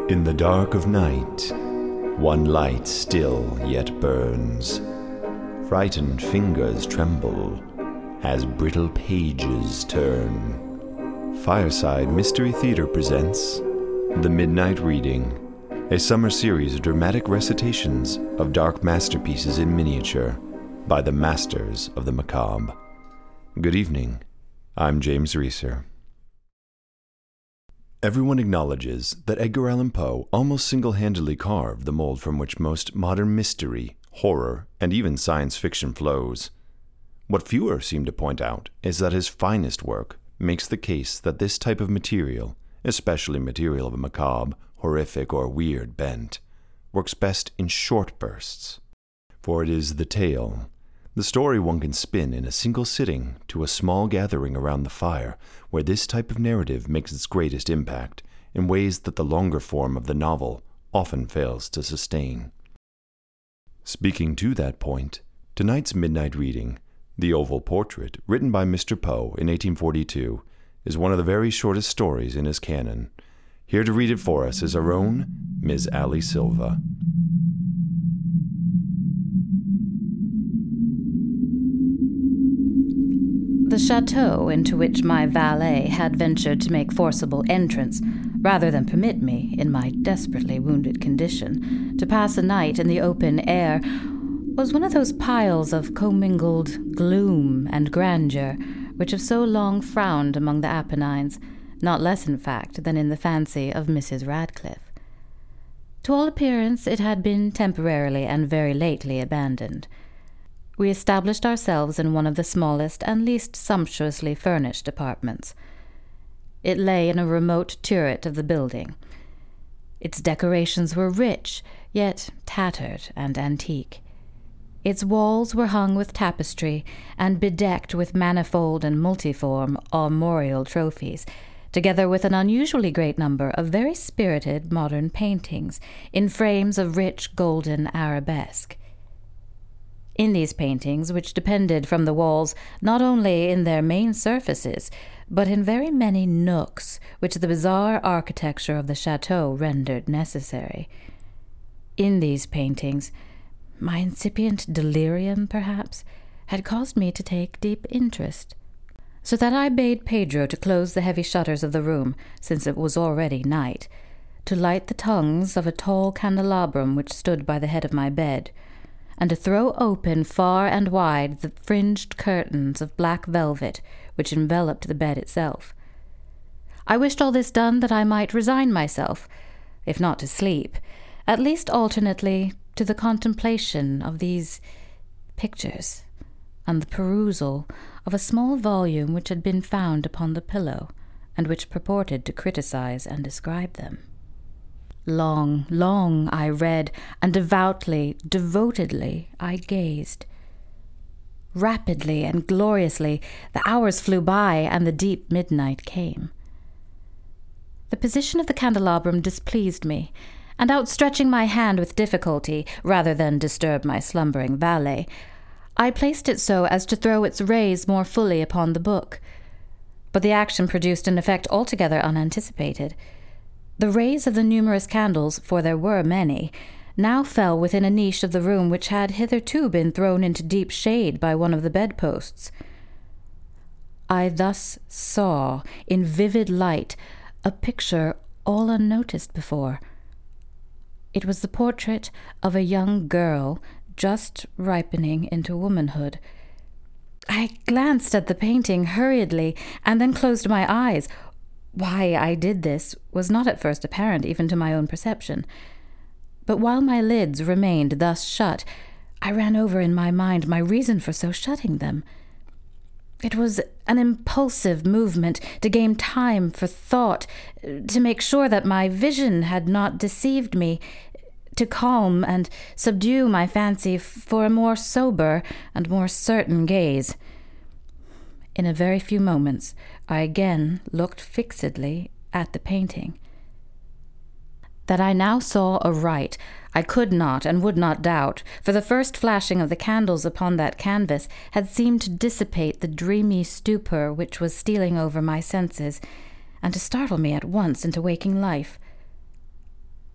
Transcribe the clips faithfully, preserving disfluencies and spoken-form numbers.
In the dark of night, one light still yet burns. Frightened fingers tremble as brittle pages turn. Fireside Mystery Theater presents The Midnight Reading, a summer series of dramatic recitations of dark masterpieces in miniature by the masters of the macabre. Good evening. I'm James Reeser. Everyone acknowledges that Edgar Allan Poe almost single-handedly carved the mold from which most modern mystery, horror, and even science fiction flows. What fewer seem to point out is that his finest work makes the case that this type of material, especially material of a macabre, horrific, or weird bent, works best in short bursts. For it is the tale, the story one can spin in a single sitting to a small gathering around the fire, where this type of narrative makes its greatest impact in ways that the longer form of the novel often fails to sustain. Speaking to that point, tonight's midnight reading, The Oval Portrait, written by Mister Poe in eighteen forty-two, is one of the very shortest stories in his canon. Here to read it for us is our own Miz Ali Silva. The chateau into which my valet had ventured to make forcible entrance, rather than permit me, in my desperately wounded condition, to pass a night in the open air, was one of those piles of commingled gloom and grandeur which have so long frowned among the Apennines, not less in fact than in the fancy of Missus Radcliffe. To all appearance it had been temporarily and very lately abandoned. We established ourselves in one of the smallest and least sumptuously furnished apartments. It lay in a remote turret of the building. Its decorations were rich, yet tattered and antique. Its walls were hung with tapestry and bedecked with manifold and multiform armorial trophies, together with an unusually great number of very spirited modern paintings in frames of rich golden arabesque. In these paintings, which depended from the walls not only in their main surfaces, but in very many nooks which the bizarre architecture of the chateau rendered necessary. In these paintings, my incipient delirium, perhaps, had caused me to take deep interest, so that I bade Pedro to close the heavy shutters of the room, since it was already night, to light the tongues of a tall candelabrum which stood by the head of my bed, and to throw open far and wide the fringed curtains of black velvet which enveloped the bed itself. I wished all this done that I might resign myself, if not to sleep, at least alternately to the contemplation of these pictures, and the perusal of a small volume which had been found upon the pillow, and which purported to criticize and describe them. Long, long I read, and devoutly, devotedly I gazed. Rapidly and gloriously the hours flew by, and the deep midnight came. The position of the candelabrum displeased me, and outstretching my hand with difficulty, rather than disturb my slumbering valet, I placed it so as to throw its rays more fully upon the book. But the action produced an effect altogether unanticipated. The rays of the numerous candles, for there were many, now fell within a niche of the room which had hitherto been thrown into deep shade by one of the bedposts. I thus saw, in vivid light, a picture all unnoticed before. It was the portrait of a young girl just ripening into womanhood. I glanced at the painting hurriedly, and then closed my eyes. Why I did this was not at first apparent even to my own perception. But while my lids remained thus shut, I ran over in my mind my reason for so shutting them. It was an impulsive movement to gain time for thought, to make sure that my vision had not deceived me, to calm and subdue my fancy for a more sober and more certain gaze. In a very few moments, I again looked fixedly at the painting. That I now saw aright, I could not and would not doubt, for the first flashing of the candles upon that canvas had seemed to dissipate the dreamy stupor which was stealing over my senses, and to startle me at once into waking life.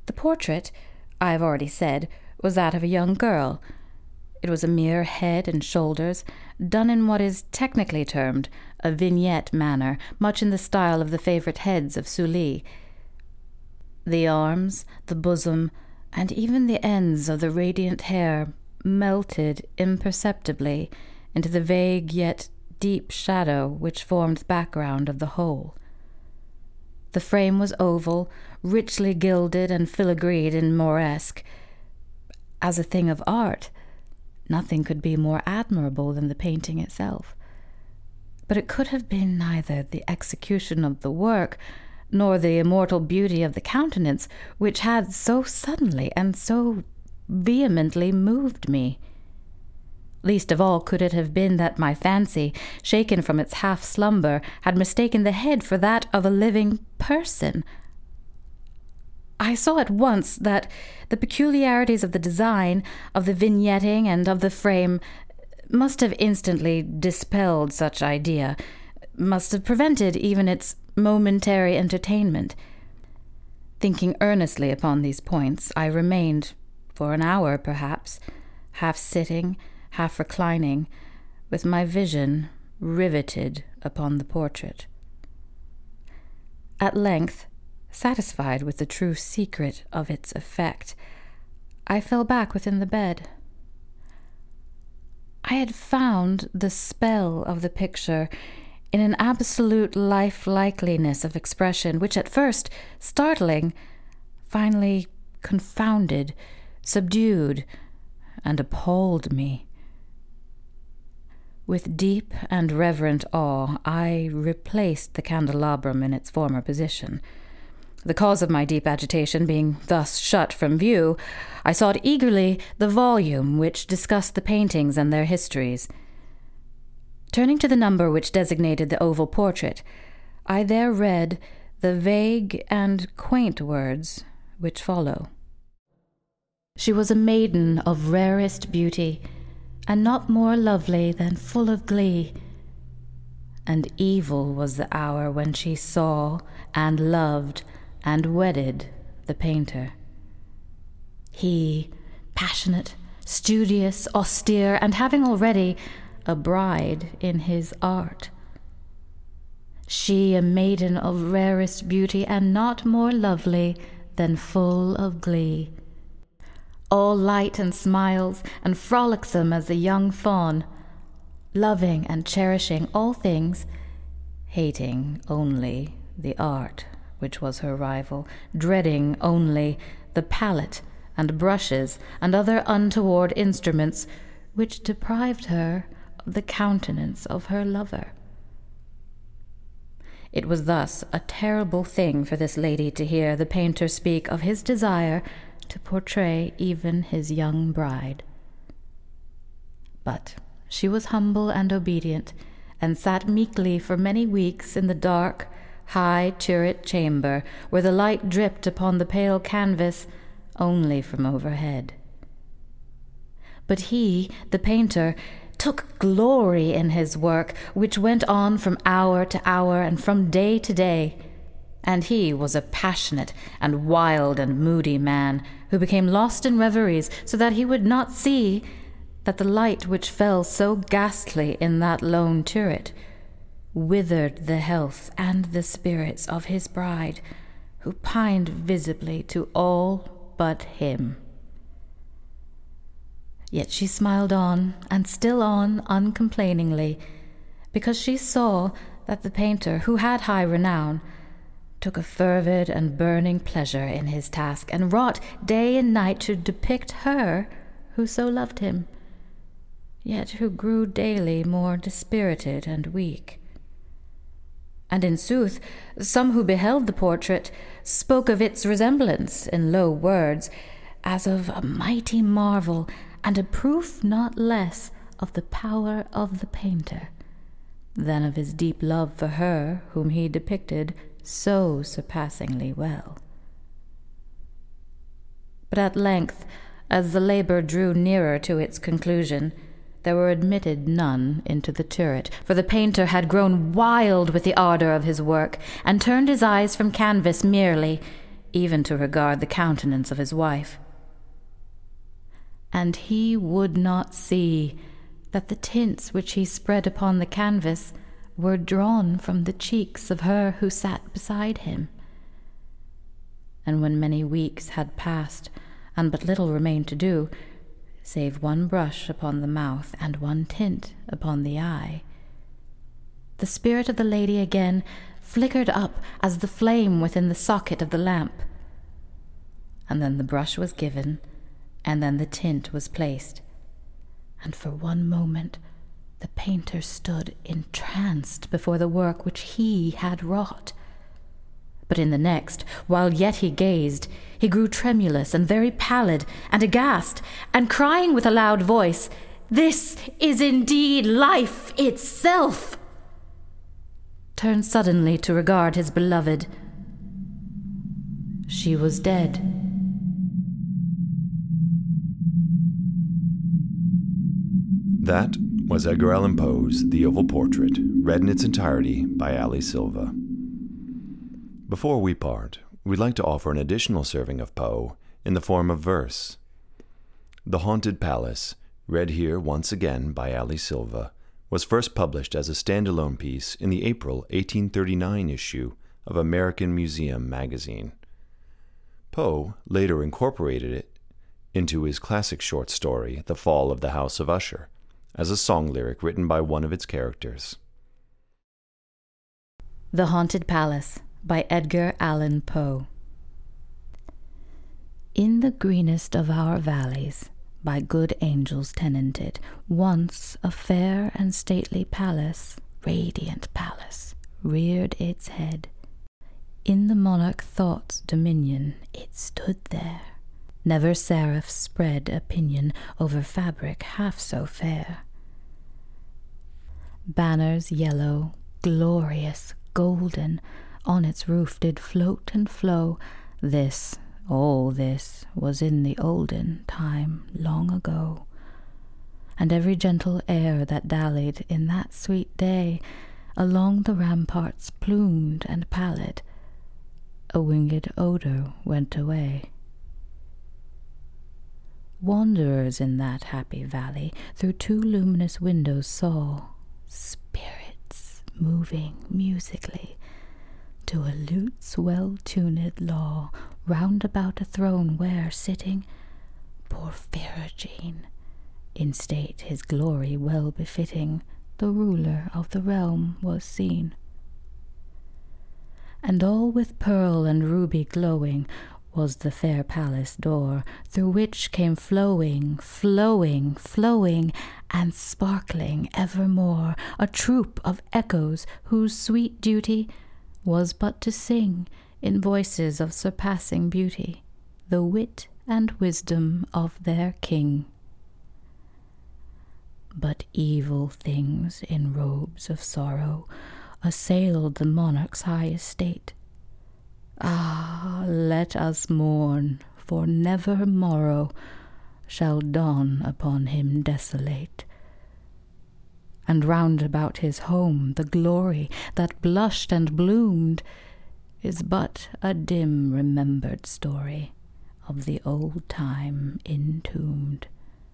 The portrait, I have already said, was that of a young girl. It was a mere head and shoulders, done in what is technically termed a vignette manner, much in the style of the favourite heads of Sully. The arms, the bosom, and even the ends of the radiant hair melted imperceptibly into the vague yet deep shadow which formed the background of the whole. The frame was oval, richly gilded and filigreed in Moresque. As a thing of art, nothing could be more admirable than the painting itself. But it could have been neither the execution of the work nor the immortal beauty of the countenance which had so suddenly and so vehemently moved me. Least of all could it have been that my fancy, shaken from its half-slumber, had mistaken the head for that of a living person. I saw at once that the peculiarities of the design, of the vignetting, and of the frame must have instantly dispelled such idea, must have prevented even its momentary entertainment. Thinking earnestly upon these points, I remained, for an hour perhaps, half sitting, half reclining, with my vision riveted upon the portrait. At length, satisfied with the true secret of its effect, I fell back within the bed. I had found the spell of the picture in an absolute life-likeliness of expression which at first, startling, finally confounded, subdued, and appalled me. With deep and reverent awe, I replaced the candelabrum in its former position. The cause of my deep agitation being thus shut from view, I sought eagerly the volume which discussed the paintings and their histories. Turning to the number which designated the oval portrait, I there read the vague and quaint words which follow. She was a maiden of rarest beauty, and not more lovely than full of glee. And evil was the hour when she saw and loved and wedded the painter. He, passionate, studious, austere, and having already a bride in his art. She, a maiden of rarest beauty, and not more lovely than full of glee. All light and smiles, and frolicsome as the young fawn, loving and cherishing all things, hating only the art which was her rival, dreading only the palette and brushes and other untoward instruments which deprived her of the countenance of her lover. It was thus a terrible thing for this lady to hear the painter speak of his desire to portray even his young bride. But she was humble and obedient, and sat meekly for many weeks in the dark, high turret chamber, where the light dripped upon the pale canvas only from overhead. But he, the painter, took glory in his work, which went on from hour to hour and from day to day. And he was a passionate and wild and moody man, who became lost in reveries, so that he would not see that the light which fell so ghastly in that lone turret withered the health and the spirits of his bride, who pined visibly to all but him. Yet she smiled on, and still on uncomplainingly, because she saw that the painter, who had high renown, took a fervid and burning pleasure in his task, and wrought day and night to depict her who so loved him, yet who grew daily more dispirited and weak. And in sooth, some who beheld the portrait spoke of its resemblance in low words, as of a mighty marvel, and a proof not less of the power of the painter than of his deep love for her whom he depicted so surpassingly well. But at length, as the labor drew nearer to its conclusion, there were admitted none into the turret, for the painter had grown wild with the ardor of his work, and turned his eyes from canvas merely, even to regard the countenance of his wife. And he would not see that the tints which he spread upon the canvas were drawn from the cheeks of her who sat beside him. And when many weeks had passed, and but little remained to do, save one brush upon the mouth and one tint upon the eye, the spirit of the lady again flickered up as the flame within the socket of the lamp. And then the brush was given, and then the tint was placed, and for one moment the painter stood entranced before the work which he had wrought. But in the next, while yet he gazed, he grew tremulous and very pallid and aghast, and crying with a loud voice, "This is indeed life itself!" turned suddenly to regard his beloved. She was dead. That was Edgar Allan Poe's The Oval Portrait, read in its entirety by Ali Silva. Before we part, we'd like to offer an additional serving of Poe in the form of verse. The Haunted Palace, read here once again by Ali Silva, was first published as a standalone piece in the April eighteen thirty-nine issue of American Museum magazine. Poe later incorporated it into his classic short story, The Fall of the House of Usher, as a song lyric written by one of its characters. The Haunted Palace by Edgar Allan Poe. In the greenest of our valleys, by good angels tenanted, once a fair and stately palace, radiant palace, reared its head. In the monarch thought's dominion it stood there. Never seraph spread a pinion over fabric half so fair. Banners yellow, glorious, golden, on its roof did float and flow. This, all this, was in the olden time long ago. And every gentle air that dallied in that sweet day along the ramparts plumed and pallid, a winged odor went away. Wanderers in that happy valley through two luminous windows saw spirits moving musically to a lute's well-tuned law round about a throne where, sitting, Porphyrogene, in state his glory well befitting, the ruler of the realm was seen. And all with pearl and ruby glowing was the fair palace door, through which came flowing, flowing, flowing, and sparkling evermore a troop of echoes whose sweet duty was but to sing in voices of surpassing beauty the wit and wisdom of their king. But evil things in robes of sorrow assailed the monarch's high estate. Ah, let us mourn, for never morrow shall dawn upon him desolate. And round about his home the glory that blushed and bloomed is but a dim remembered story of the old time entombed.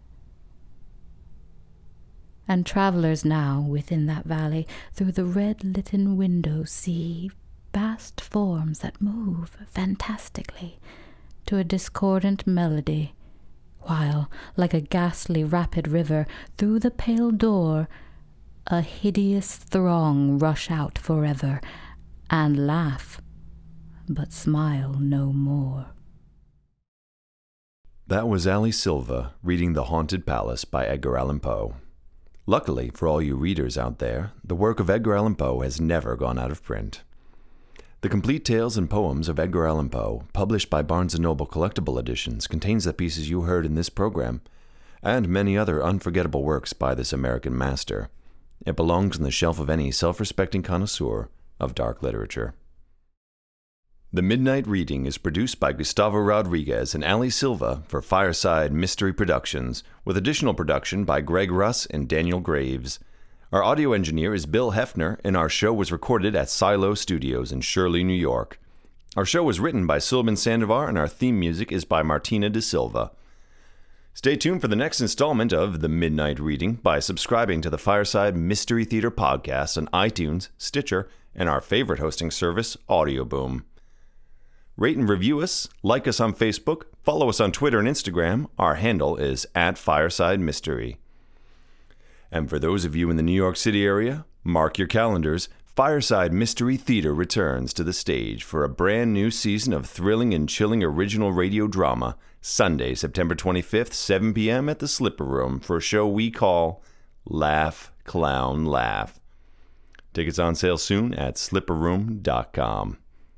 And travellers now within that valley through the red-litten windows see vast forms that move fantastically to a discordant melody, while, like a ghastly rapid river, through the pale door a hideous throng rush out forever, and laugh, but smile no more. That was Ali Silva reading The Haunted Palace by Edgar Allan Poe. Luckily for all you readers out there, the work of Edgar Allan Poe has never gone out of print. The Complete Tales and Poems of Edgar Allan Poe, published by Barnes and Noble Collectible Editions, contains the pieces you heard in this program, and many other unforgettable works by this American master. It belongs on the shelf of any self-respecting connoisseur of dark literature. The Midnight Reading is produced by Gustavo Rodriguez and Ali Silva for Fireside Mystery Productions, with additional production by Greg Russ and Daniel Graves. Our audio engineer is Bill Hefner, and our show was recorded at Silo Studios in Shirley, New York. Our show was written by Sylvan Sandovar, and our theme music is by Martina De Silva. Stay tuned for the next installment of The Midnight Reading by subscribing to the Fireside Mystery Theater podcast on iTunes, Stitcher, and our favorite hosting service, Audioboom. Rate and review us, like us on Facebook, follow us on Twitter and Instagram. Our handle is at Fireside Mystery. And for those of you in the New York City area, mark your calendars. Fireside Mystery Theater returns to the stage for a brand new season of thrilling and chilling original radio drama, Sunday, September twenty-fifth, seven p.m. at the Slipper Room for a show we call Laugh, Clown, Laugh. Tickets on sale soon at slipper room dot com.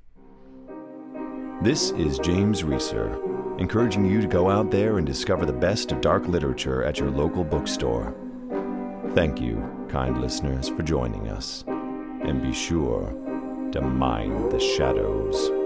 This is James Reeser, encouraging you to go out there and discover the best of dark literature at your local bookstore. Thank you, kind listeners, for joining us. And be sure to mind the shadows.